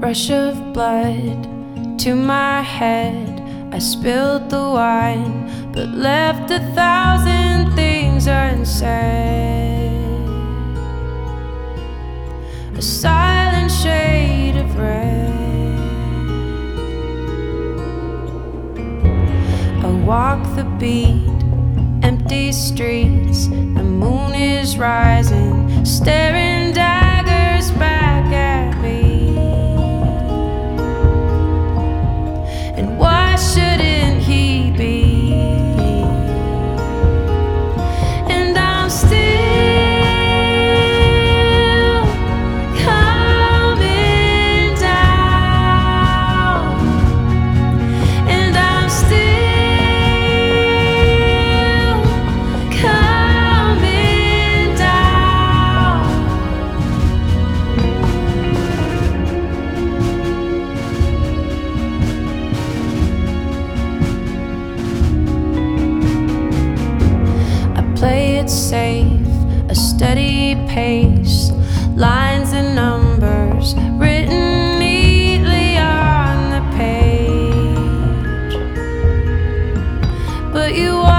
rush of blood to my head. I spilled the wine, but left 1,000 things unsaid. A silent shade of red. I walk the beat, empty streets. The moon is rising, staring daggers back at me. And why shouldn't he be? And I'm still coming down. And I'm still coming down. I play it safe, a steady pace, lines and numbers written neatly on the page. But you